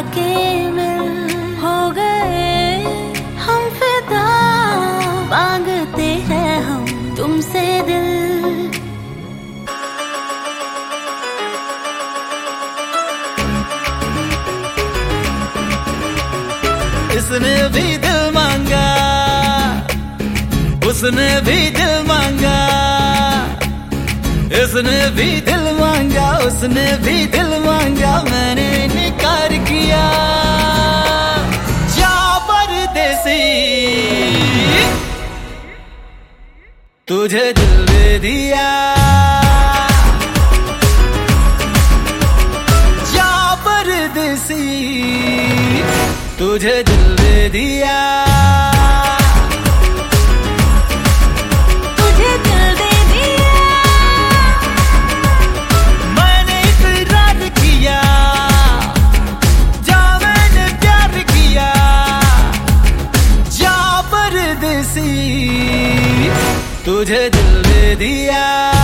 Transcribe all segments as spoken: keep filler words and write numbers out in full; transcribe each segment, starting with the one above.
आके मिल हो गए हम फिदा, मांगते हैं हम तुमसे दिल। इसने भी दिल मांगा, उसने भी दिल मांगा, इसने भी दिल मांगा, उसने भी दिल मांगा, मैंने इनकार किया। जा परदेसी, तुझे दिल दे दिया। जा परदेसी, तुझे दिल दे दिया। तुझे दिल दे दिया, मैंने इकरार किया। जा मैंने प्यार किया। जा परदेसी, तुझे दिल दे दिया।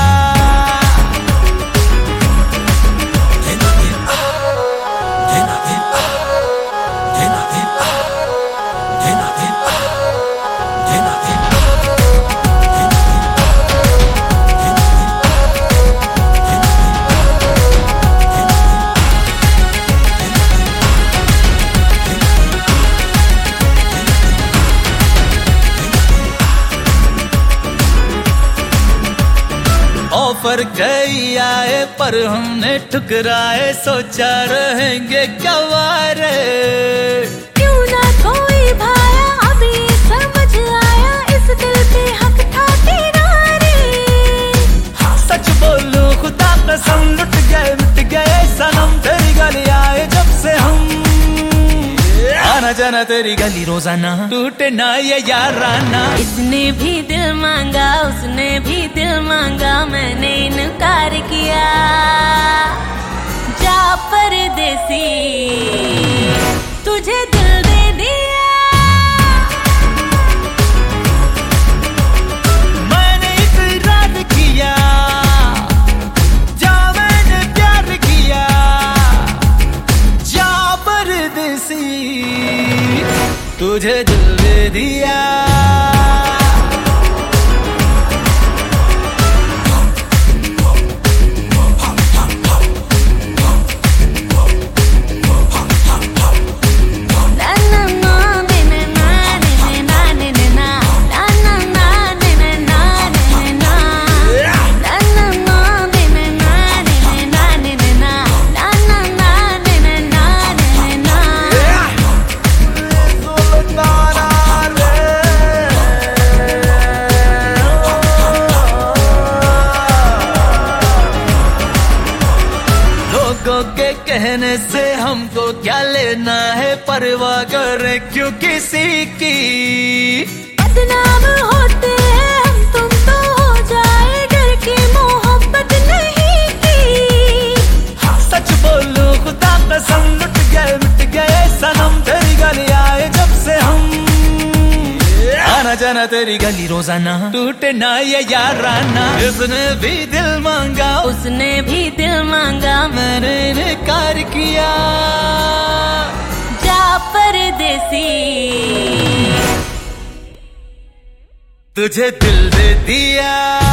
ऑफर कई आए पर हमने ठुकराए, सोचा रहेंगे क्या वारे। क्यों ना कोई भाया, अभी समझ आया, इस दिल पे हक था तेरा रे। सच बोलूं खुदा कसम, लुट गए मिट गए सनम, तेरी गली आए जब से हम। आना जाना तेरी गली रोजाना, टूटे ना ये याराना। इसने भी दिल मांगा, उसने भी दिल मांगा, मैंने इनकार किया। जा परदेसी, तुझे दिल दे दिया। मैंने इकरार किया। जा मैंने प्यार किया। जा परदेसी, तुझे दिल दे दिया। लोगों के कहने से हमको क्या लेना है, परवाह करे क्यों किसी की। बदनाम होते हैं हम, तुम तो हो जाए डर के, मोहब्बत नहीं की। सच बोलूं खुदा कसम, लुट गए मिट गए सनम, तेरी गली आए जब से हम। आना जाना तेरी गली रोजाना, टूटे ना ये याराना। इसने भी दिल मांगा, उसने भी दिल मांगा, मैंने इनकार किया। जा परदेसी, तुझे दिल दे दिया।